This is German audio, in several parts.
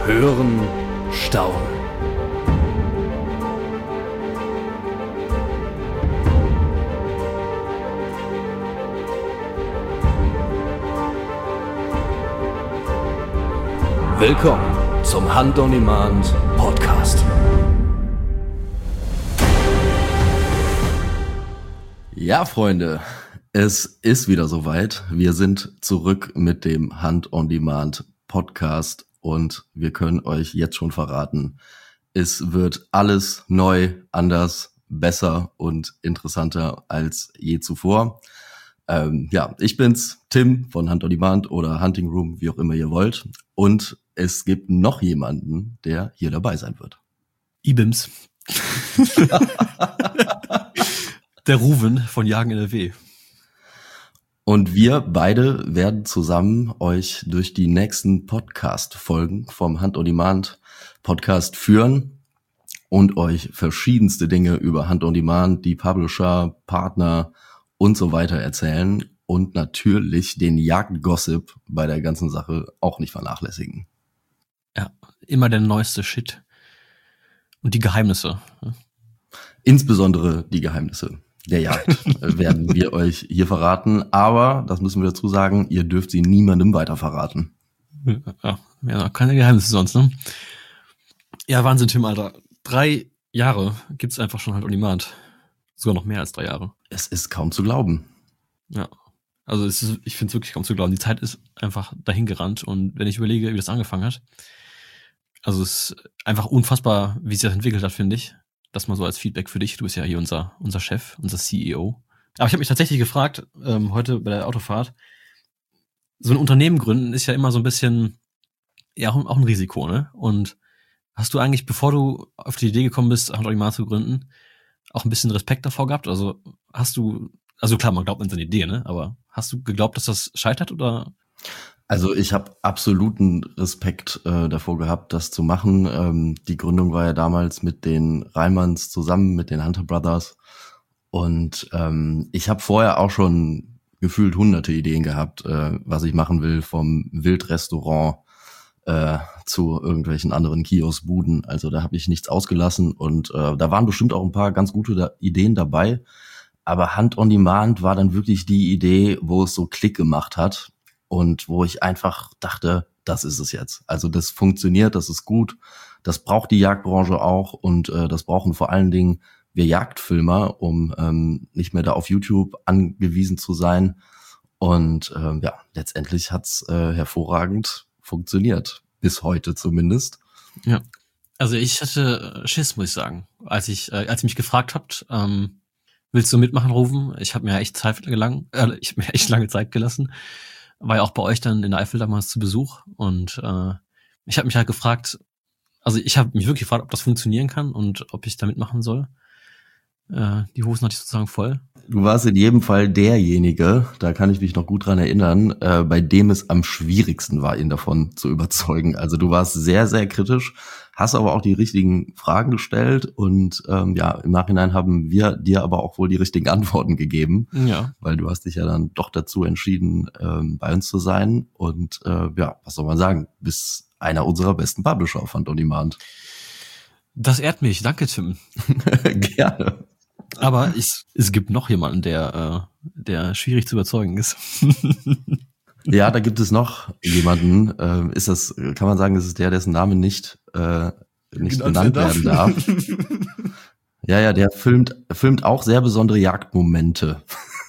Hören, staunen. Willkommen zum Hunt on Demand Podcast. Ja, Freunde, es ist wieder soweit. Wir sind zurück mit dem Hunt on Demand Podcast und wir können euch jetzt schon verraten, es wird alles neu, anders, besser und interessanter als je zuvor. Ich bin's, Tim von Hunt on Demand oder Hunting Room, wie auch immer ihr wollt. Und es gibt noch jemanden, der hier dabei sein wird. Ibims. Der Ruven von Jagen NRW. Und wir beide werden zusammen euch durch die nächsten Podcast-Folgen vom Hunt on Demand Podcast führen und euch verschiedenste Dinge über Hunt on Demand, die Publisher, Partner und so weiter erzählen und natürlich den Jagdgossip bei der ganzen Sache auch nicht vernachlässigen. Ja, immer der neueste Shit. Und die Geheimnisse. Insbesondere die Geheimnisse der Jagd werden wir euch hier verraten, aber, das müssen wir dazu sagen, ihr dürft sie niemandem weiter verraten. Ja, keine Geheimnisse sonst, ne? Ja, Wahnsinn, Tim, Alter. 3 Jahre gibt's einfach schon halt on Demand. Sogar noch mehr als 3 Jahre. Es ist kaum zu glauben. Ja, also ich finde es wirklich kaum zu glauben. Die Zeit ist einfach dahin gerannt und wenn ich überlege, wie das angefangen hat, also es ist einfach unfassbar, wie sich das entwickelt hat, finde ich. Das mal so als Feedback für dich. Du bist ja hier unser Chef, unser CEO. Aber ich habe mich tatsächlich gefragt, heute bei der Autofahrt, so ein Unternehmen gründen ist ja immer so ein bisschen, ja, auch ein Risiko, ne? Und hast du eigentlich, bevor du auf die Idee gekommen bist, Hunt on Demand zu gründen, auch ein bisschen Respekt davor gehabt? Also klar, man glaubt an seine Idee, ne? Aber hast du geglaubt, dass das scheitert oder? Also ich habe absoluten Respekt davor gehabt, das zu machen. Die Gründung war ja damals mit den Reimanns zusammen, mit den Hunter Brothers. Und ich habe vorher auch schon gefühlt hunderte Ideen gehabt, was ich machen will, vom Wildrestaurant zu irgendwelchen anderen Kioskbuden. Also da habe ich nichts ausgelassen und da waren bestimmt auch ein paar ganz gute Ideen dabei. Aber Hunt on Demand war dann wirklich die Idee, wo es so Klick gemacht hat. Und wo ich einfach dachte, das ist es jetzt. Also das funktioniert, das ist gut, das braucht die Jagdbranche auch und das brauchen vor allen Dingen wir Jagdfilmer, um nicht mehr da auf YouTube angewiesen zu sein. Und letztendlich hat's hervorragend funktioniert, bis heute zumindest. Ja, also ich hatte Schiss, muss ich sagen, als ihr mich gefragt habt, willst du mitmachen, Rufen? Ich habe mir echt lange Zeit gelassen. War ja auch bei euch dann in der Eifel damals zu Besuch und ich habe mich halt gefragt, also ich habe mich wirklich gefragt, ob das funktionieren kann und ob ich da mitmachen soll. Die Hosen hatte ich sozusagen voll. Du warst in jedem Fall derjenige, da kann ich mich noch gut dran erinnern, bei dem es am schwierigsten war, ihn davon zu überzeugen. Also du warst sehr, sehr kritisch, hast aber auch die richtigen Fragen gestellt und im Nachhinein haben wir dir aber auch wohl die richtigen Antworten gegeben. Ja. Weil du hast dich ja dann doch dazu entschieden, bei uns zu sein und was soll man sagen, bist einer unserer besten Publisher auf Hunt on Demand. Das ehrt mich, danke Tim. Gerne. Aber es gibt noch jemanden, der schwierig zu überzeugen ist. Ja, da gibt es noch jemanden. Kann man sagen, das ist dessen Name nicht benannt werden darf. Ja, der filmt auch sehr besondere Jagdmomente.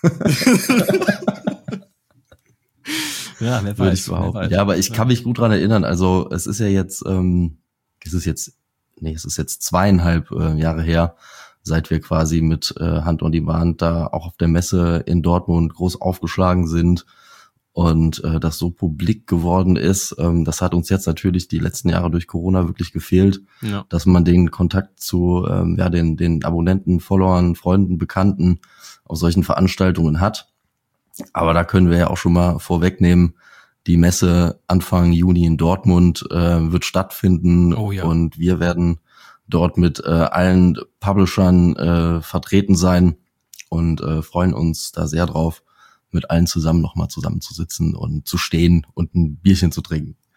Ja, wer Würde ich behaupten. Ja, aber ich kann mich gut dran erinnern. Also es ist ja jetzt, es ist jetzt 2,5 Jahre her, seit wir quasi mit Hunt on Demand da auch auf der Messe in Dortmund groß aufgeschlagen sind und das so publik geworden ist. Das hat uns jetzt natürlich die letzten Jahre durch Corona wirklich gefehlt, ja, dass man den Kontakt zu den Abonnenten, Followern, Freunden, Bekannten auf solchen Veranstaltungen hat. Aber da können wir ja auch schon mal vorwegnehmen, die Messe Anfang Juni in Dortmund wird stattfinden. Oh, ja. Und wir werden dort mit allen Publishern vertreten sein und freuen uns da sehr drauf, mit allen zusammen nochmal zusammenzusitzen und zu stehen und ein Bierchen zu trinken.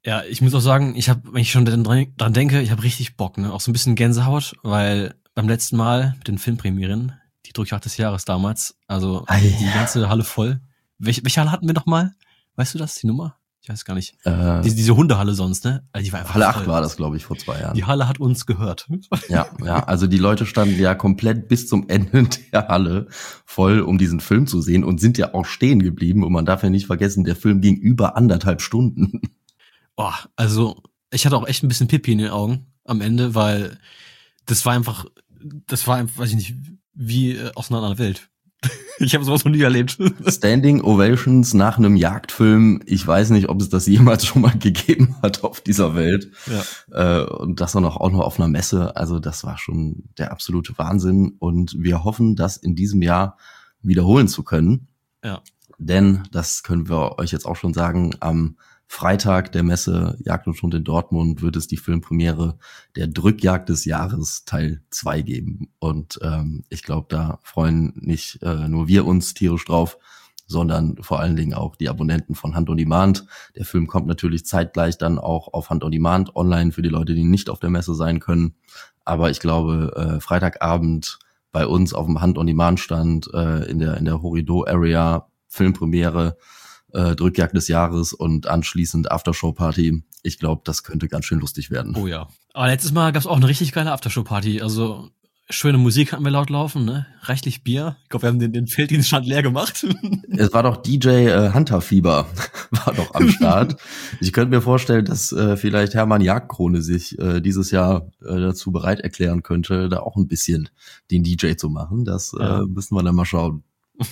Ja, ich muss auch sagen, wenn ich schon dran denke, ich habe richtig Bock, ne? Auch so ein bisschen Gänsehaut, weil beim letzten Mal mit den Filmpremieren, die Durchjagd des Jahres damals, also die ganze Halle voll. Welche Halle hatten wir noch mal? Weißt du das, die Nummer? Ich weiß gar nicht. Diese Hundehalle sonst, ne? Also die war einfach Halle voll. 8 war das, glaube ich, vor 2 Jahren. Die Halle hat uns gehört. Ja, also die Leute standen ja komplett bis zum Ende der Halle voll, um diesen Film zu sehen und sind ja auch stehen geblieben. Und man darf ja nicht vergessen, der Film ging über 1,5 Stunden. Oh, also ich hatte auch echt ein bisschen Pipi in den Augen am Ende, weil das war einfach, weiß ich nicht, wie aus einer anderen Welt. Ich habe sowas noch nie erlebt. Standing Ovations nach einem Jagdfilm, ich weiß nicht, ob es das jemals schon mal gegeben hat auf dieser Welt. Ja. Und das auch noch auf einer Messe. Also das war schon der absolute Wahnsinn. Und wir hoffen, das in diesem Jahr wiederholen zu können. Ja. Denn, das können wir euch jetzt auch schon sagen, am Freitag der Messe Jagd und Hund in Dortmund wird es die Filmpremiere der Drückjagd des Jahres Teil 2 geben. Und ich glaube, da freuen nicht nur wir uns tierisch drauf, sondern vor allen Dingen auch die Abonnenten von Hunt on Demand. Der Film kommt natürlich zeitgleich dann auch auf Hunt on Demand online für die Leute, die nicht auf der Messe sein können. Aber ich glaube, Freitagabend bei uns auf dem Hunt on Demand Stand in der Horrido Area Filmpremiere, Drückjagd des Jahres und anschließend Aftershow-Party. Ich glaube, das könnte ganz schön lustig werden. Oh ja. Aber letztes Mal gab's auch eine richtig geile Aftershow-Party. Also schöne Musik hatten wir laut laufen, ne? Reichlich Bier. Ich glaube, wir haben den Felddienststand leer gemacht. Es war doch DJ Hunterfieber war doch am Start. Ich könnte mir vorstellen, dass vielleicht Hermann Jagdkrone sich dieses Jahr dazu bereit erklären könnte, da auch ein bisschen den DJ zu machen. Das müssen wir dann mal schauen.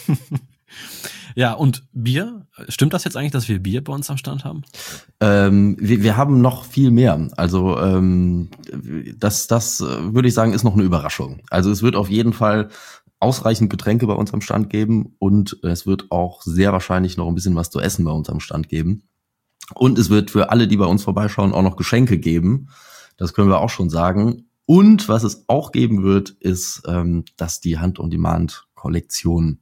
Ja, und Bier? Stimmt das jetzt eigentlich, dass wir Bier bei uns am Stand haben? Wir haben noch viel mehr. Also das würde ich sagen, ist noch eine Überraschung. Also es wird auf jeden Fall ausreichend Getränke bei uns am Stand geben und es wird auch sehr wahrscheinlich noch ein bisschen was zu essen bei uns am Stand geben. Und es wird für alle, die bei uns vorbeischauen, auch noch Geschenke geben. Das können wir auch schon sagen. Und was es auch geben wird, ist, dass die Hunt on Demand Kollektion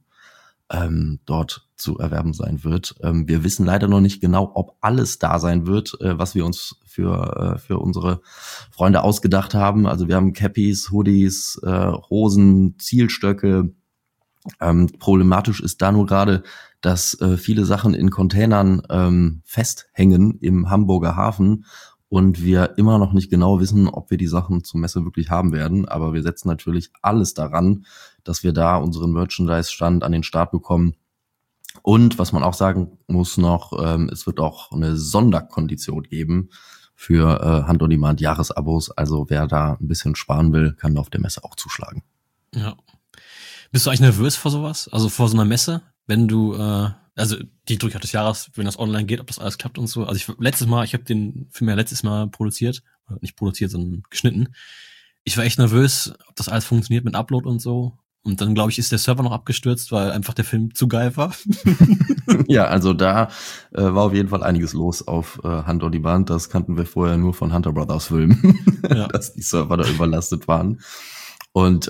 dort zu erwerben sein wird. Wir wissen leider noch nicht genau, ob alles da sein wird, was wir uns für unsere Freunde ausgedacht haben. Also wir haben Cappies, Hoodies, Hosen, Zielstöcke. Problematisch ist da nur gerade, dass viele Sachen in Containern festhängen im Hamburger Hafen und wir immer noch nicht genau wissen, ob wir die Sachen zur Messe wirklich haben werden. Aber wir setzen natürlich alles daran, dass wir da unseren Merchandise-Stand an den Start bekommen. Und was man auch sagen muss noch, es wird auch eine Sonderkondition geben für Hunt on Demand Jahresabos. Also wer da ein bisschen sparen will, kann auf der Messe auch zuschlagen. Ja. Bist du eigentlich nervös vor sowas? Also vor so einer Messe? Wenn du, also die Drückjagd des Jahres, wenn das online geht, ob das alles klappt und so. Also ich habe den Film ja letztes Mal produziert. Nicht produziert, sondern geschnitten. Ich war echt nervös, ob das alles funktioniert mit Upload und so. Und dann, glaube ich, ist der Server noch abgestürzt, weil einfach der Film zu geil war. Ja, also da war auf jeden Fall einiges los auf Hunt on Demand. Das kannten wir vorher nur von Hunter Brothers Filmen, ja. Dass die Server da überlastet waren. Und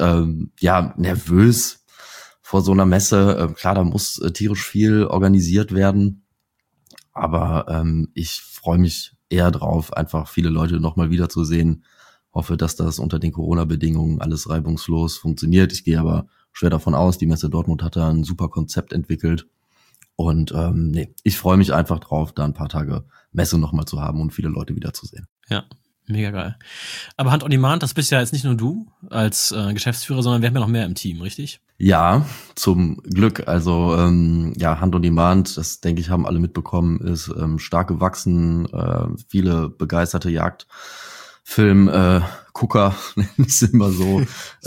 nervös vor so einer Messe. Klar, da muss tierisch viel organisiert werden. Aber ich freue mich eher drauf, einfach viele Leute nochmal wiederzusehen. Hoffe, dass das unter den Corona-Bedingungen alles reibungslos funktioniert. Ich gehe aber schwer davon aus, die Messe Dortmund hat da ein super Konzept entwickelt. Und ich freue mich einfach drauf, da ein paar Tage Messe nochmal zu haben und viele Leute wiederzusehen. Ja, mega geil. Aber Hunt on Demand, das bist ja jetzt nicht nur du als Geschäftsführer, sondern wir haben ja noch mehr im Team, richtig? Ja, zum Glück. Also Hunt on Demand, das denke ich, haben alle mitbekommen, ist stark gewachsen. Viele begeisterte Jagdfilm-Gucker, nennen es immer so,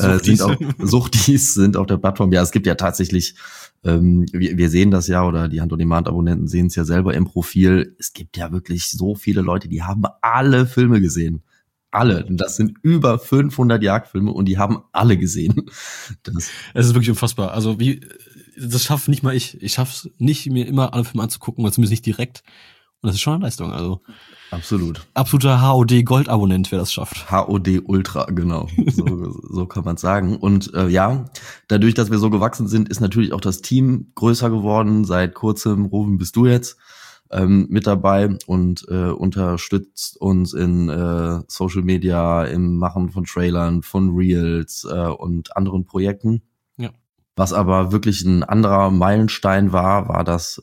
Suchtis sind auf der Plattform. Ja, es gibt ja tatsächlich, wir sehen das ja, oder die Hunt on Demand-Abonnenten sehen es ja selber im Profil. Es gibt ja wirklich so viele Leute, die haben alle Filme gesehen. Alle. Das sind über 500 Jagdfilme und die haben alle gesehen. Es ist wirklich unfassbar. Also das schafft nicht mal ich. Ich schaff's nicht, mir immer alle Filme anzugucken, oder zumindest nicht direkt. Und das ist schon eine Leistung. Also absolut. Absoluter HOD-Gold-Abonnent, wer das schafft. HOD Ultra, genau. So kann man sagen. Und dadurch, dass wir so gewachsen sind, ist natürlich auch das Team größer geworden. Seit kurzem, Ruben, bist du jetzt mit dabei und unterstützt uns in Social Media, im Machen von Trailern, von Reels und anderen Projekten. Ja. Was aber wirklich ein anderer Meilenstein war, dass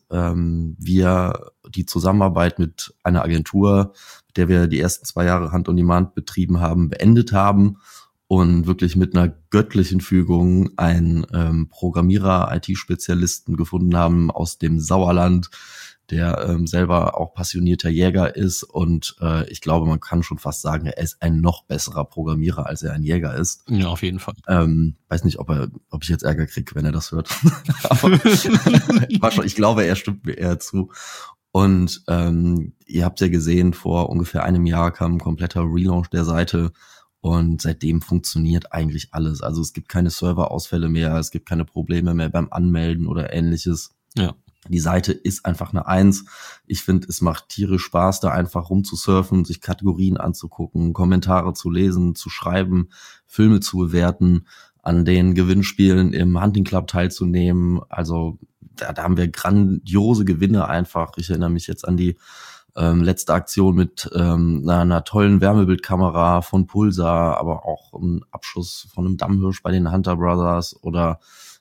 wir die Zusammenarbeit mit einer Agentur, mit der wir die ersten 2 Jahre Hand on Demand betrieben haben, beendet haben und wirklich mit einer göttlichen Fügung einen Programmierer, IT-Spezialisten gefunden haben aus dem Sauerland, der selber auch passionierter Jäger ist und ich glaube, man kann schon fast sagen, er ist ein noch besserer Programmierer, als er ein Jäger ist. Ja, auf jeden Fall. Weiß nicht, ob ich jetzt Ärger kriege, wenn er das hört. Aber ich glaube, er stimmt mir eher zu. Und ihr habt ja gesehen, vor ungefähr einem Jahr kam ein kompletter Relaunch der Seite und seitdem funktioniert eigentlich alles. Also es gibt keine Serverausfälle mehr, es gibt keine Probleme mehr beim Anmelden oder ähnliches. Ja. Die Seite ist einfach eine 1. Ich finde, es macht tierisch Spaß, da einfach rumzusurfen, sich Kategorien anzugucken, Kommentare zu lesen, zu schreiben, Filme zu bewerten, an den Gewinnspielen im Hunting Club teilzunehmen. Also da haben wir grandiose Gewinne einfach. Ich erinnere mich jetzt an die letzte Aktion mit einer tollen Wärmebildkamera von Pulsar, aber auch ein Abschuss von einem Dammhirsch bei den Hunter Brothers oder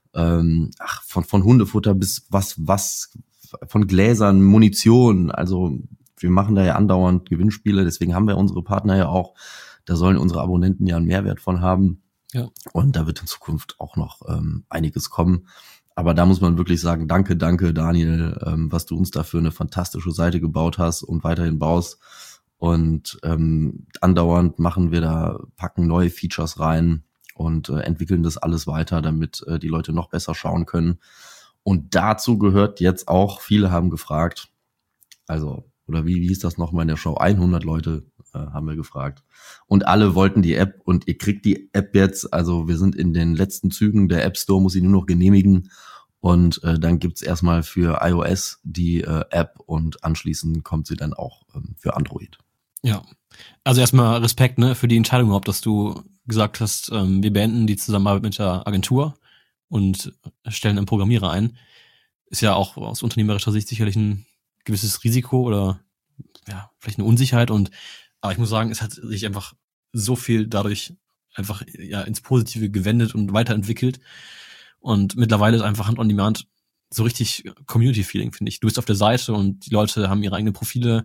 von Hundefutter bis was von Gläsern, Munition. Also wir machen da ja andauernd Gewinnspiele, deswegen haben wir unsere Partner ja auch. Da sollen unsere Abonnenten ja einen Mehrwert von haben. Ja. Und da wird in Zukunft auch noch einiges kommen. Aber da muss man wirklich sagen, danke Daniel, was du uns dafür eine fantastische Seite gebaut hast und weiterhin baust. Und andauernd packen neue Features rein und entwickeln das alles weiter, damit die Leute noch besser schauen können. Und dazu gehört jetzt auch, viele haben gefragt, oder wie hieß das nochmal in der Show? 100 Leute haben wir gefragt. Und alle wollten die App und ihr kriegt die App jetzt. Also wir sind in den letzten Zügen. Der App Store muss sie nur noch genehmigen. Und dann gibt's erstmal für iOS die App und anschließend kommt sie dann auch für Android. Ja, also erstmal Respekt, ne, für die Entscheidung überhaupt, dass du gesagt hast, wir beenden die Zusammenarbeit mit der Agentur und stellen einen Programmierer ein. Ist ja auch aus unternehmerischer Sicht sicherlich ein gewisses Risiko oder ja, vielleicht eine Unsicherheit aber ich muss sagen, es hat sich einfach so viel dadurch einfach ja ins Positive gewendet und weiterentwickelt. Und mittlerweile ist einfach Hand on Demand so richtig Community-Feeling, finde ich. Du bist auf der Seite und die Leute haben ihre eigenen Profile.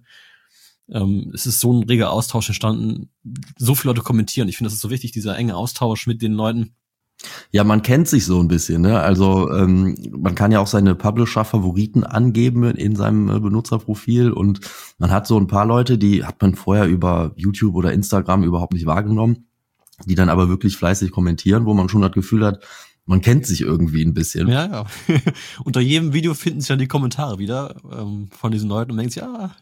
Es ist so ein reger Austausch entstanden. So viele Leute kommentieren. Ich finde, das ist so wichtig, dieser enge Austausch mit den Leuten. Ja, man kennt sich so ein bisschen, ne? Also man kann ja auch seine Publisher-Favoriten angeben in seinem Benutzerprofil und man hat so ein paar Leute, die hat man vorher über YouTube oder Instagram überhaupt nicht wahrgenommen, die dann aber wirklich fleißig kommentieren, wo man schon das Gefühl hat, man kennt sich irgendwie ein bisschen. Ja, ja. Unter jedem Video finden sich dann die Kommentare wieder von diesen Leuten und denkst, ja,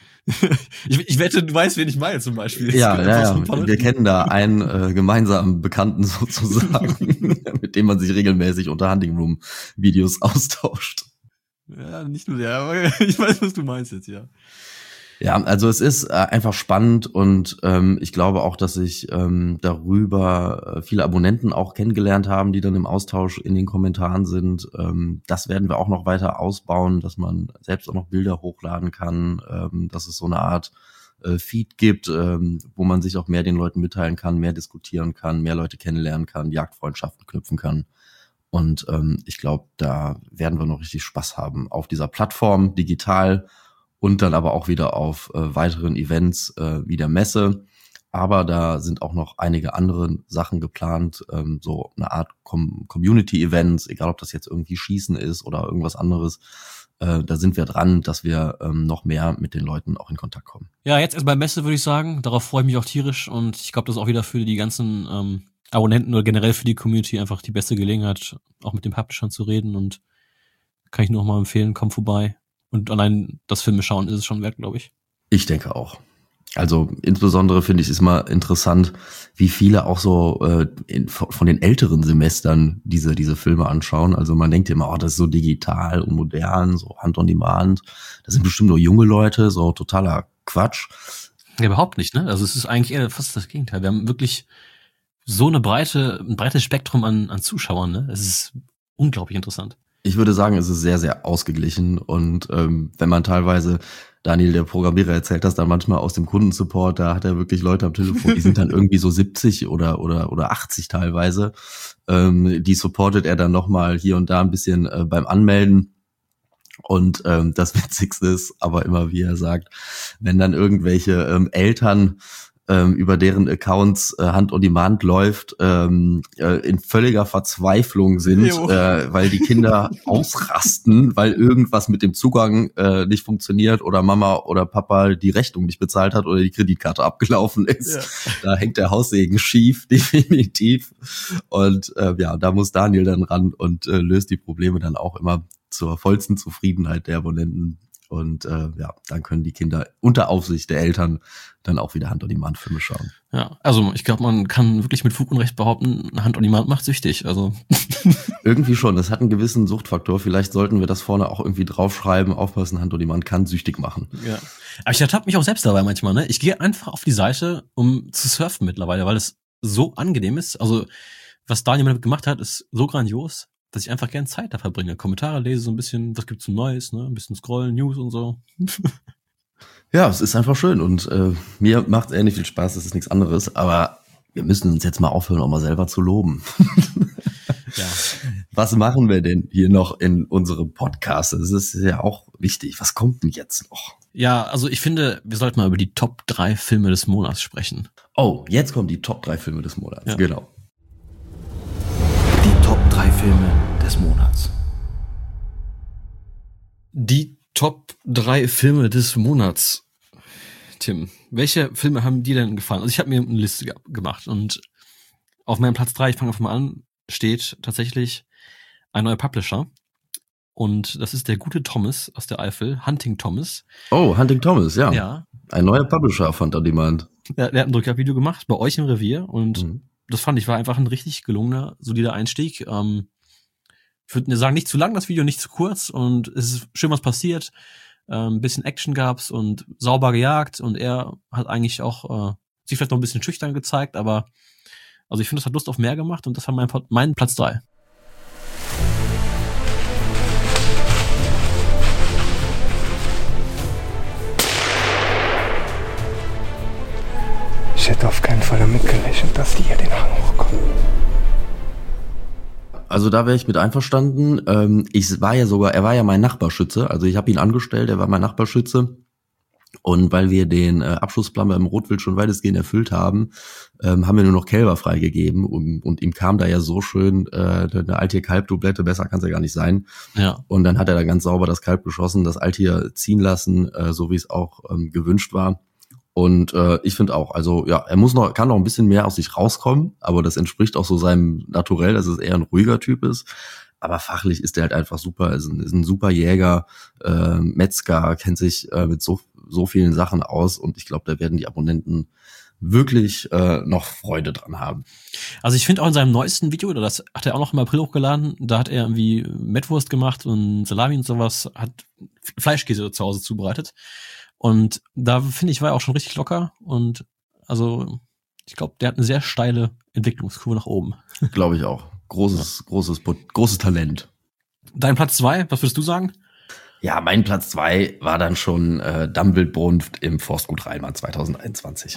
ich wette, du weißt, wen ich meine zum Beispiel. Ja. Wir kennen da einen gemeinsamen Bekannten sozusagen, mit dem man sich regelmäßig unter Hunting Room Videos austauscht. Ja, nicht nur der, aber ich weiß, was du meinst jetzt, ja. Ja, also es ist einfach spannend und ich glaube auch, dass sich darüber viele Abonnenten auch kennengelernt haben, die dann im Austausch in den Kommentaren sind. Das werden wir auch noch weiter ausbauen, dass man selbst auch noch Bilder hochladen kann, dass es so eine Art Feed gibt, wo man sich auch mehr den Leuten mitteilen kann, mehr diskutieren kann, mehr Leute kennenlernen kann, Jagdfreundschaften knüpfen kann. Und ich glaube, da werden wir noch richtig Spaß haben auf dieser Plattform, digital, und dann aber auch wieder auf weiteren Events wie der Messe. Aber da sind auch noch einige andere Sachen geplant, so eine Art Community-Events, egal ob das jetzt irgendwie Schießen ist oder irgendwas anderes. Da sind wir dran, dass wir noch mehr mit den Leuten auch in Kontakt kommen. Ja, jetzt erst bei Messe würde ich sagen. Darauf freue ich mich auch tierisch und ich glaube, das ist auch wieder für die ganzen Abonnenten oder generell für die Community einfach die beste Gelegenheit, auch mit den Publishern zu reden und kann ich nur noch mal empfehlen, komm vorbei. Und allein das Filme schauen ist es schon wert, glaube ich. Ich denke auch. Also insbesondere finde ich es immer interessant, wie viele auch so von den älteren Semestern diese Filme anschauen. Also man denkt immer, das ist so digital und modern, so Hand on Demand. Das sind bestimmt nur junge Leute, so totaler Quatsch. Ja, überhaupt nicht, ne? Also es ist eigentlich eher fast das Gegenteil. Wir haben wirklich so ein breites Spektrum an Zuschauern, ne? Es ist unglaublich interessant. Ich würde sagen, es ist sehr, sehr ausgeglichen und wenn man teilweise, Daniel, der Programmierer, erzählt das dann manchmal aus dem Kundensupport, da hat er wirklich Leute am Telefon, die sind dann irgendwie so 70 oder 80 teilweise. Die supportet er dann nochmal hier und da ein bisschen beim Anmelden. Und das Witzigste ist aber immer, wie er sagt, wenn dann irgendwelche Eltern über deren Accounts Hand on Demand läuft, in völliger Verzweiflung sind, weil die Kinder ausrasten, weil irgendwas mit dem Zugang nicht funktioniert oder Mama oder Papa die Rechnung nicht bezahlt hat oder die Kreditkarte abgelaufen ist. Ja. Da hängt der Haussegen schief, definitiv. Und da muss Daniel dann ran und löst die Probleme dann auch immer zur vollsten Zufriedenheit der Abonnenten. Und dann können die Kinder unter Aufsicht der Eltern dann auch wieder Hand-on-Demand-Filme schauen. Ja, also ich glaube, man kann wirklich mit Fug und Recht behaupten, Hand-on-Demand macht süchtig. Also irgendwie schon, das hat einen gewissen Suchtfaktor. Vielleicht sollten wir das vorne auch irgendwie draufschreiben, aufpassen, Hand-on-Demand kann süchtig machen. Ja, aber ich ertappe mich auch selbst dabei manchmal. Ne? Ich gehe einfach auf die Seite, um zu surfen mittlerweile, weil es so angenehm ist. Also was Daniel damit gemacht hat, ist so grandios, dass ich einfach gern Zeit da verbringe. Kommentare lese, so ein bisschen, was gibt's so Neues, ne? Ein bisschen scrollen, News und so. Ja, es ist einfach schön und mir macht es ähnlich viel Spaß, das ist nichts anderes, aber wir müssen uns jetzt mal aufhören, auch mal selber zu loben. Ja. Was machen wir denn hier noch in unserem Podcast? Das ist ja auch wichtig. Was kommt denn jetzt noch? Ja, also ich finde, wir sollten mal über die Top 3 Filme des Monats sprechen. Oh, jetzt kommen die Top 3 Filme des Monats, ja. Genau. Die Top 3 Filme des Monats. Die Top 3 Filme des Monats. Tim, welche Filme haben dir denn gefallen? Also ich habe mir eine Liste gemacht und auf meinem Platz 3, ich fange einfach mal an, steht tatsächlich ein neuer Publisher. Und das ist der gute Thomas aus der Eifel, Hunting Thomas. Oh, Hunting Thomas, ja. Ja. Ein neuer Publisher auf Hand-on-Demand. Ja, der hat ein Drückabvideo gemacht bei euch im Revier und das fand ich war einfach ein richtig gelungener, solider Einstieg. Ich würde sagen, nicht zu lang das Video, nicht zu kurz und es ist schön was passiert. Ein bisschen Action gab's und sauber gejagt und er hat eigentlich auch sich vielleicht noch ein bisschen schüchtern gezeigt, aber also ich finde, das hat Lust auf mehr gemacht und das war mein Platz 3. Ich hätte auf keinen Fall damit gerechnet, dass die hier den Hang hochkommen. Also da wäre ich mit einverstanden. Er war ja mein Nachbarschütze. Also ich habe ihn angestellt, er war mein Nachbarschütze. Und weil wir den Abschlussplan beim Rotwild schon weitestgehend erfüllt haben, haben wir nur noch Kälber freigegeben. Und ihm kam da ja so schön eine Altier-Kalb-Doublette, besser kann es ja gar nicht sein. Ja. Und dann hat er da ganz sauber das Kalb geschossen, das Altier ziehen lassen, so wie es auch gewünscht war. Und ich finde auch, also ja, er kann noch ein bisschen mehr aus sich rauskommen, aber das entspricht auch so seinem Naturell, dass es eher ein ruhiger Typ ist. Aber fachlich ist er halt einfach super, ist ein super Jäger, Metzger, kennt sich mit so vielen Sachen aus und ich glaube, da werden die Abonnenten wirklich noch Freude dran haben. Also ich finde auch in seinem neuesten Video, das hat er auch noch im April hochgeladen, da hat er irgendwie Mettwurst gemacht und Salami und sowas, hat Fleischkäse zu Hause zubereitet. Und da finde ich, war er auch schon richtig locker und also ich glaube, der hat eine sehr steile Entwicklungskurve nach oben. Glaube ich auch. Großes Talent. Dein Platz 2, was würdest du sagen? Ja, mein Platz 2 war dann schon Dammbildbrunft im Forstgut Rheinmann 2021.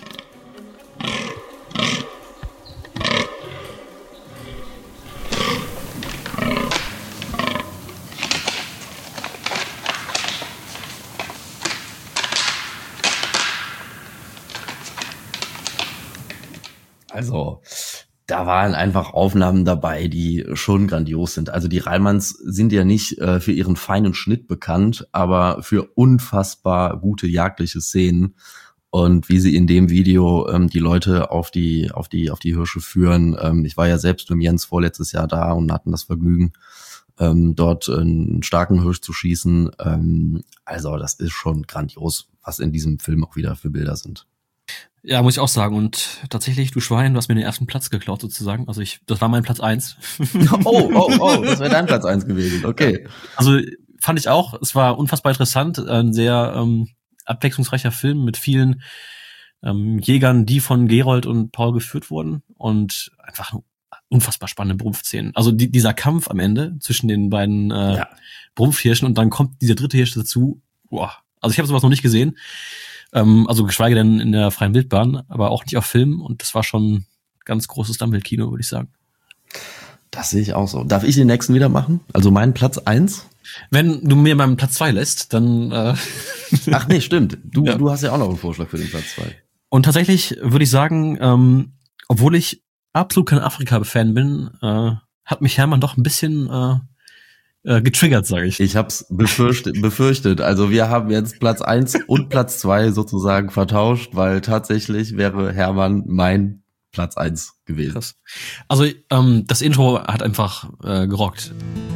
Also, da waren einfach Aufnahmen dabei, die schon grandios sind. Also die Rheinmanns sind ja nicht für ihren feinen Schnitt bekannt, aber für unfassbar gute jagdliche Szenen. Und wie sie in dem Video die Leute auf die Hirsche führen. Ich war ja selbst mit Jens vorletztes Jahr da und hatten das Vergnügen, dort einen starken Hirsch zu schießen. Also das ist schon grandios, was in diesem Film auch wieder für Bilder sind. Ja, muss ich auch sagen. Und tatsächlich, du Schwein, du hast mir den ersten Platz geklaut sozusagen. Also das war mein Platz 1. Oh, das wäre dein Platz 1 gewesen. Okay. Also fand ich auch, es war unfassbar interessant, ein sehr abwechslungsreicher Film mit vielen Jägern, die von Gerold und Paul geführt wurden und einfach unfassbar spannende Brumpfszenen. Also dieser Kampf am Ende zwischen den beiden Brumpfhirschen und dann kommt dieser dritte Hirsch dazu. Boah. Also ich habe sowas noch nicht gesehen. Also geschweige denn in der freien Wildbahn, aber auch nicht auf Film. Und das war schon ganz großes Dumble-Kino, würde ich sagen. Das sehe ich auch so. Darf ich den nächsten wieder machen? Also meinen Platz 1? Wenn du mir meinen Platz 2 lässt, dann Ach nee, stimmt. Du hast ja auch noch einen Vorschlag für den Platz 2. Und tatsächlich würde ich sagen, obwohl ich absolut kein Afrika-Fan bin, hat mich Hermann doch ein bisschen getriggert, sage ich. Ich hab's befürchtet. Also wir haben jetzt Platz 1 und Platz 2 sozusagen vertauscht, weil tatsächlich wäre Hermann mein Platz 1 gewesen. Krass. Also das Intro hat einfach gerockt.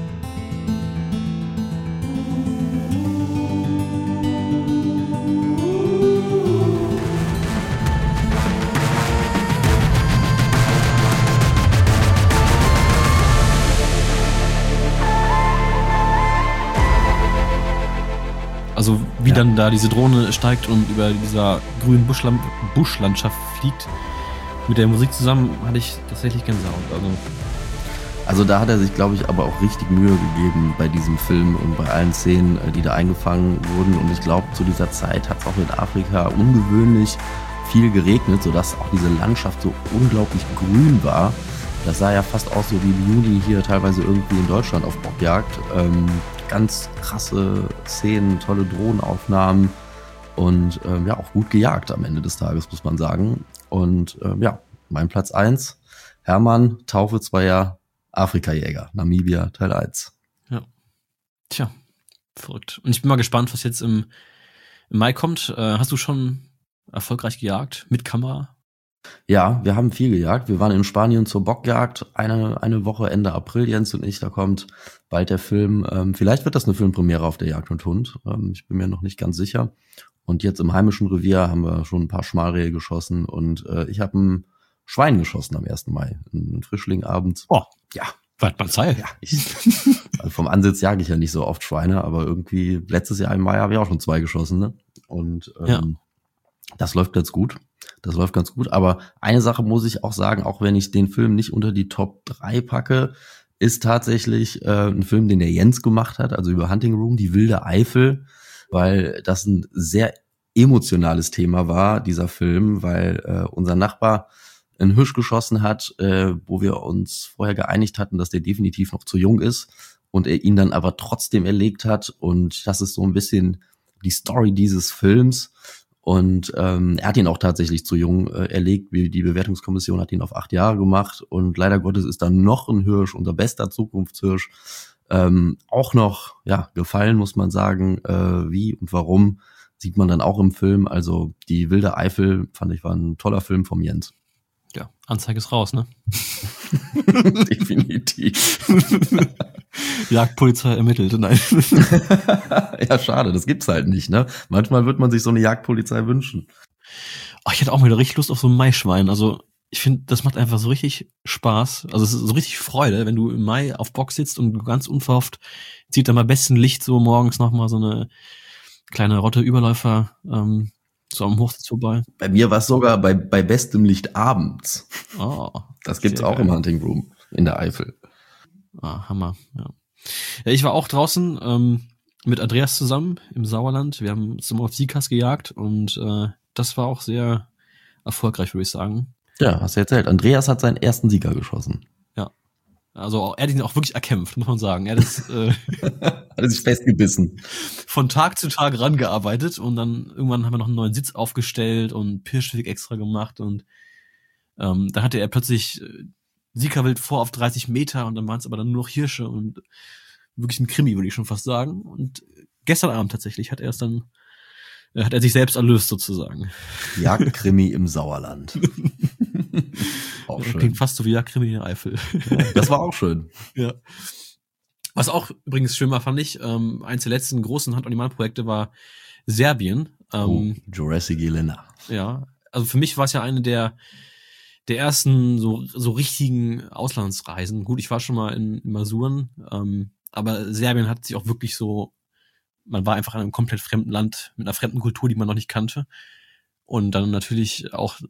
Also wie dann da diese Drohne steigt und über dieser grünen Buschlandschaft fliegt, mit der Musik zusammen hatte ich tatsächlich Gänsehaut. Also da hat er sich, glaube ich, aber auch richtig Mühe gegeben bei diesem Film und bei allen Szenen, die da eingefangen wurden. Und ich glaube, zu dieser Zeit hat es auch in Afrika ungewöhnlich viel geregnet, sodass auch diese Landschaft so unglaublich grün war. Das sah ja fast aus so wie im Juni hier teilweise irgendwie in Deutschland auf Bockjagd. Ganz krasse Szenen, tolle Drohnenaufnahmen und auch gut gejagt am Ende des Tages, muss man sagen. Und mein Platz 1, Hermann, Taufe zweier Afrikajäger, Namibia, Teil 1. Ja. Tja, verrückt. Und ich bin mal gespannt, was jetzt im Mai kommt. Hast du schon erfolgreich gejagt mit Kamera? Ja, wir haben viel gejagt. Wir waren in Spanien zur Bockjagd eine Woche Ende April, Jens und ich. Da kommt bald der Film. Vielleicht wird das eine Filmpremiere auf der Jagd und Hund. Ich bin mir noch nicht ganz sicher. Und jetzt im heimischen Revier haben wir schon ein paar Schmalrehe geschossen und ich habe ein Schwein geschossen am 1. Mai. Ein Frischling abends. Oh, ja. Wart mal Zeit. Ja, also vom Ansitz jage ich ja nicht so oft Schweine, aber irgendwie letztes Jahr im Mai habe ich auch schon 2 geschossen. Ne? Und das läuft ganz gut. Das läuft ganz gut, aber eine Sache muss ich auch sagen, auch wenn ich den Film nicht unter die Top 3 packe, ist tatsächlich ein Film, den der Jens gemacht hat, also über Hunting Room, die wilde Eifel, weil das ein sehr emotionales Thema war, dieser Film, weil unser Nachbar einen Hirsch geschossen hat, wo wir uns vorher geeinigt hatten, dass der definitiv noch zu jung ist und er ihn dann aber trotzdem erlegt hat und das ist so ein bisschen die Story dieses Films. Und er hat ihn auch tatsächlich zu jung erlegt. Die Bewertungskommission hat ihn auf 8 Jahre gemacht. Und leider Gottes ist dann noch ein Hirsch, unser bester Zukunftshirsch, auch noch gefallen, muss man sagen. Wie und warum, sieht man dann auch im Film. Also die wilde Eifel, fand ich, war ein toller Film vom Jens. Ja, Anzeige ist raus, ne? Definitiv. Jagdpolizei ermittelt, nein. Ja, schade, das gibt's halt nicht, ne? Manchmal wird man sich so eine Jagdpolizei wünschen. Oh, ich hätte auch mal wieder richtig Lust auf so ein Maischwein. Also ich finde, das macht einfach so richtig Spaß. Also es ist so richtig Freude, wenn du im Mai auf Bock sitzt und du ganz unverhofft zieht dann mal besten Licht so morgens nochmal so eine kleine Rotte Überläufer so am Hochsitz vorbei. Bei mir war es sogar bei bestem Licht abends. Oh, das gibt's auch geil. Im Hunting Room in der Eifel. Ah, Hammer, ja. Ja, ich war auch draußen mit Andreas zusammen im Sauerland. Wir haben zusammen auf Sikas gejagt und das war auch sehr erfolgreich, würde ich sagen. Ja, hast du erzählt. Andreas hat seinen ersten Sieger geschossen. Ja. Also er hat ihn auch wirklich erkämpft, muss man sagen. Er hat es hat sich festgebissen. Von Tag zu Tag rangearbeitet und dann irgendwann haben wir noch einen neuen Sitz aufgestellt und Pirschweg extra gemacht und dann hatte er plötzlich Siegerwild vor auf 30 Meter und dann waren es aber dann nur noch Hirsche und wirklich ein Krimi, würde ich schon fast sagen. Und gestern Abend tatsächlich hat er sich selbst erlöst sozusagen. Jagdkrimi im Sauerland. Auch schön. Klingt fast so wie Jagdkrimi in der Eifel. Ja, das war auch schön. Ja. Was auch übrigens schön war, fand ich, eins der letzten großen Hand-on-Demand-Projekte war Serbien. Jurassic Elena. Ja, also für mich war es ja eine der ersten so richtigen Auslandsreisen. Gut, ich war schon mal in Masuren, aber Serbien hat sich auch wirklich so, man war einfach in einem komplett fremden Land mit einer fremden Kultur, die man noch nicht kannte. Und dann natürlich auch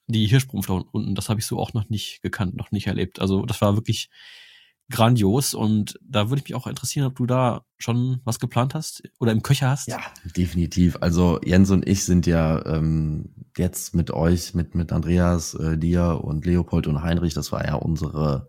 die Hirschbrunft da unten, das habe ich so auch noch nicht gekannt, noch nicht erlebt. Also das war wirklich grandios und da würde ich mich auch interessieren, ob du da schon was geplant hast oder im Köcher hast. Ja, definitiv. Also Jens und ich sind ja jetzt mit euch, mit Andreas, dir und Leopold und Heinrich, das war ja unsere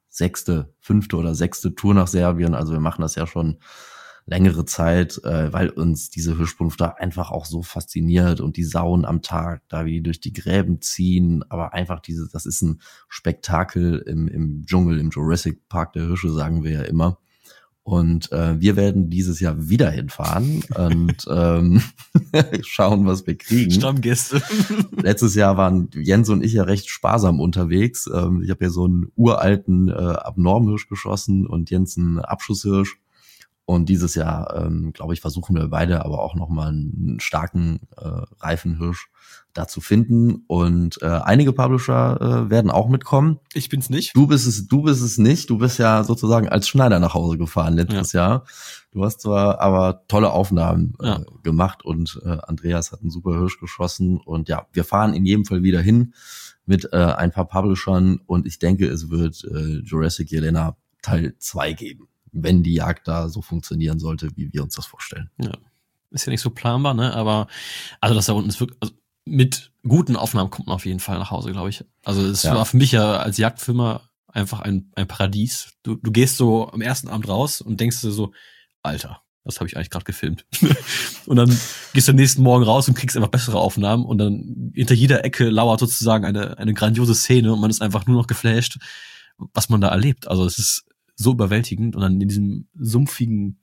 5. oder 6. Tour nach Serbien. Also wir machen das ja schon längere Zeit, weil uns diese Hirschbrunft da einfach auch so fasziniert und die Sauen am Tag, da wie die durch die Gräben ziehen, aber einfach das ist ein Spektakel im Dschungel, im Jurassic Park der Hirsche, sagen wir ja immer. Und wir werden dieses Jahr wieder hinfahren und schauen, was wir kriegen. Stammgäste. Letztes Jahr waren Jens und ich ja recht sparsam unterwegs. Ich habe ja so einen uralten Abnormhirsch geschossen und Jens einen Abschusshirsch. Und dieses Jahr, glaube ich, versuchen wir beide aber auch nochmal einen starken Reifenhirsch da zu finden. Und einige Publisher werden auch mitkommen. Ich bin's nicht. Du bist es nicht. Du bist ja sozusagen als Schneider nach Hause gefahren letztes Jahr. Du hast zwar aber tolle Aufnahmen gemacht und Andreas hat einen super Hirsch geschossen. Und ja, wir fahren in jedem Fall wieder hin mit ein paar Publishern. Und ich denke, es wird Jurassic Jelena Teil 2 geben, wenn die Jagd da so funktionieren sollte, wie wir uns das vorstellen. Ja, ist ja nicht so planbar, ne? Aber also das da unten ist wirklich, also mit guten Aufnahmen kommt man auf jeden Fall nach Hause, glaube ich. Also es war für mich ja als Jagdfilmer einfach ein Paradies. Du gehst so am ersten Abend raus und denkst dir so, Alter, das habe ich eigentlich gerade gefilmt. Und dann gehst du am nächsten Morgen raus und kriegst einfach bessere Aufnahmen und dann hinter jeder Ecke lauert sozusagen eine grandiose Szene und man ist einfach nur noch geflasht, was man da erlebt. Also es ist so überwältigend und dann in diesem sumpfigen,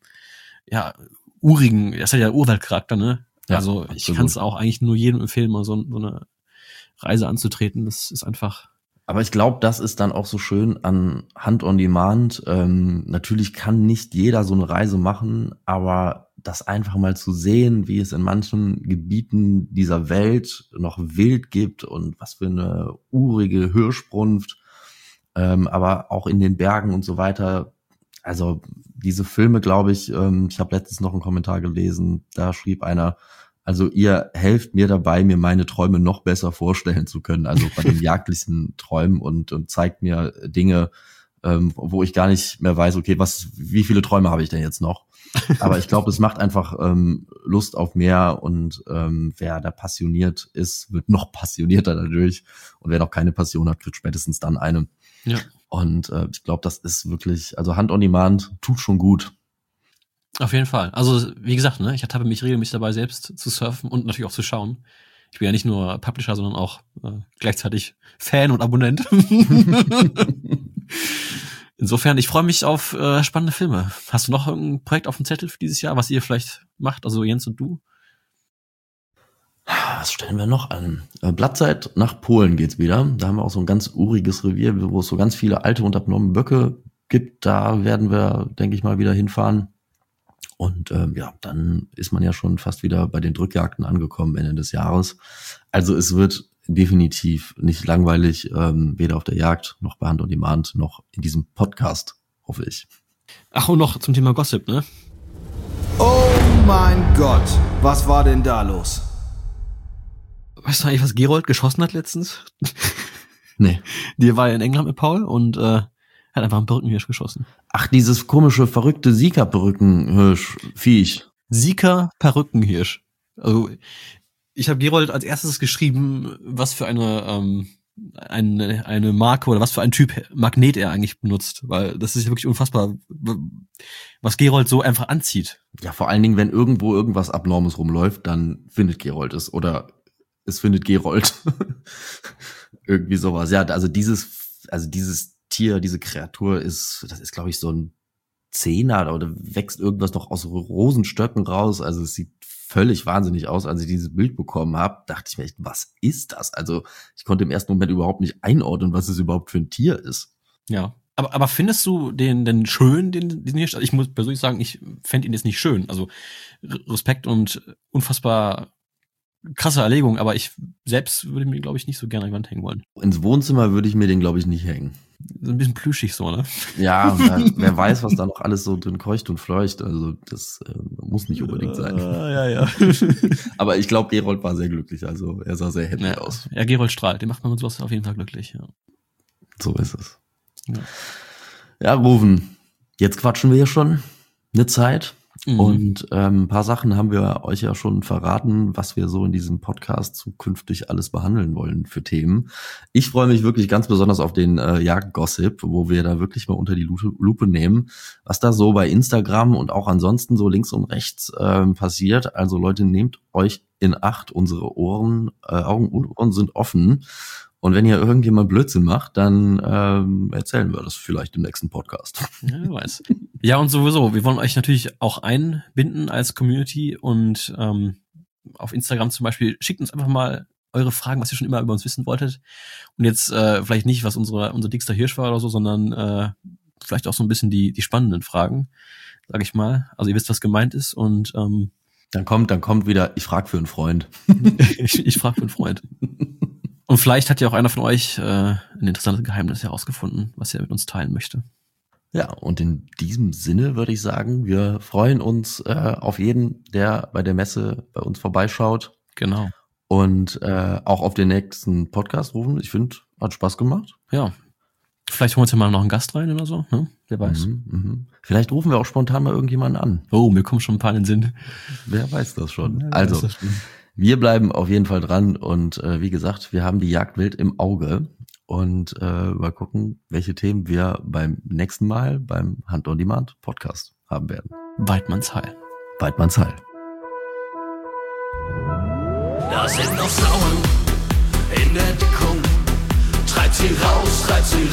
urigen, das hat ja Urwaldcharakter, ne? Ja, also absolut. ich kann es auch eigentlich nur jedem empfehlen, mal so eine Reise anzutreten. Das ist einfach. Aber ich glaube, das ist dann auch so schön an Hunt on Demand. Natürlich kann nicht jeder so eine Reise machen, aber das einfach mal zu sehen, wie es in manchen Gebieten dieser Welt noch Wild gibt und was für eine urige Hirschbrunft, aber auch in den Bergen und so weiter. Also diese Filme, glaube ich, ich habe letztens noch einen Kommentar gelesen, da schrieb einer, also ihr helft mir dabei, mir meine Träume noch besser vorstellen zu können, also bei den jagdlichen Träumen und zeigt mir Dinge, wo ich gar nicht mehr weiß, okay, wie viele Träume habe ich denn jetzt noch? Aber ich glaube, es macht einfach Lust auf mehr und wer da passioniert ist, wird noch passionierter dadurch und wer noch keine Passion hat, kriegt spätestens dann eine. Ja. Und ich glaube, das ist wirklich, also Hunt on Demand tut schon gut. Auf jeden Fall. Also wie gesagt, ne, ich ertappe mich regelmäßig dabei, selbst zu surfen und natürlich auch zu schauen. Ich bin ja nicht nur Publisher, sondern auch gleichzeitig Fan und Abonnent. Insofern, ich freue mich auf spannende Filme. Hast du noch irgendein Projekt auf dem Zettel für dieses Jahr, was ihr vielleicht macht, also Jens und du? Was stellen wir noch an? Blattzeit nach Polen geht's wieder. Da haben wir auch so ein ganz uriges Revier, wo es so ganz viele alte und abnorme Böcke gibt. Da werden wir, denke ich mal, wieder hinfahren. Und dann ist man ja schon fast wieder bei den Drückjagden angekommen Ende des Jahres. Also es wird definitiv nicht langweilig, weder auf der Jagd noch bei Hunt on Demand noch in diesem Podcast, hoffe ich. Ach, und noch zum Thema Gossip, ne? Oh mein Gott, was war denn da los? Weißt du eigentlich, was Gerold geschossen hat letztens? Nee. Die war ja in England mit Paul und hat einfach einen Perückenhirsch geschossen. Ach, dieses komische, verrückte Sika-Perückenhirsch-Viech. Sika-Perückenhirsch. Also ich habe Gerold als erstes geschrieben, was für eine Marke oder was für ein Typ Magnet er eigentlich benutzt, weil das ist ja wirklich unfassbar, was Gerold so einfach anzieht. Ja, vor allen Dingen, wenn irgendwo irgendwas Abnormes rumläuft, dann findet Gerold es oder es findet Gerold. Irgendwie sowas. Ja, also dieses Tier, diese Kreatur das ist, glaube ich, so ein Zehner oder wächst irgendwas noch aus Rosenstöcken raus. Also es sieht völlig wahnsinnig aus. Als ich dieses Bild bekommen habe, dachte ich mir echt, was ist das? Also ich konnte im ersten Moment überhaupt nicht einordnen, was es überhaupt für ein Tier ist. Ja. Aber findest du den denn schön, den Hirsch? Also ich muss persönlich sagen, ich fände ihn jetzt nicht schön. Also Respekt und unfassbar krasse Erlegung, aber ich selbst würde mir, glaube ich, nicht so gerne an die Wand hängen wollen. Ins Wohnzimmer würde ich mir den, glaube ich, nicht hängen. So ein bisschen plüschig so, ne? Ja, wer weiß, was da noch alles so drin keucht und fleucht. Also das muss nicht unbedingt sein. Ja. Aber ich glaube, Gerold war sehr glücklich. Also er sah sehr happy aus. Ja, Gerold strahlt. Den macht man mit sowas auf jeden Fall glücklich. Ja. So ist es. Ja, Ruven, jetzt quatschen wir ja schon eine Zeit. Und ein paar Sachen haben wir euch ja schon verraten, was wir so in diesem Podcast zukünftig alles behandeln wollen für Themen. Ich freue mich wirklich ganz besonders auf den Jagdgossip, wo wir da wirklich mal unter die Lupe nehmen, was da so bei Instagram und auch ansonsten so links und rechts passiert. Also Leute, nehmt euch in Acht, unsere Augen und Ohren sind offen. Und wenn ihr irgendjemand Blödsinn macht, dann erzählen wir das vielleicht im nächsten Podcast. Ja, wer weiß. Ja, und sowieso, wir wollen euch natürlich auch einbinden als Community und auf Instagram zum Beispiel, schickt uns einfach mal eure Fragen, was ihr schon immer über uns wissen wolltet. Und jetzt vielleicht nicht, was unser dickster Hirsch war oder so, sondern vielleicht auch so ein bisschen die spannenden Fragen, sag ich mal. Also ihr wisst, was gemeint ist und dann kommt wieder, ich frage für einen Freund. ich frage für einen Freund. Und vielleicht hat ja auch einer von euch ein interessantes Geheimnis herausgefunden, was er mit uns teilen möchte. Ja, und in diesem Sinne würde ich sagen, wir freuen uns auf jeden, der bei der Messe bei uns vorbeischaut. Genau. Und auch auf den nächsten Podcast rufen. Ich finde, hat Spaß gemacht. Ja. Vielleicht holen wir uns ja mal noch einen Gast rein oder so, ne? Wer weiß. Vielleicht rufen wir auch spontan mal irgendjemanden an. Oh, mir kommen schon ein paar in den Sinn. Wer weiß das schon. Ja, also, wir bleiben auf jeden Fall dran und wie gesagt, wir haben die Jagdwild im Auge und mal gucken, welche Themen wir beim nächsten Mal beim Hunt on Demand Podcast haben werden. Weidmannsheil. Weidmannsheil. Da sind noch Frauen in der Deckung. Treibt sie raus, treibt sie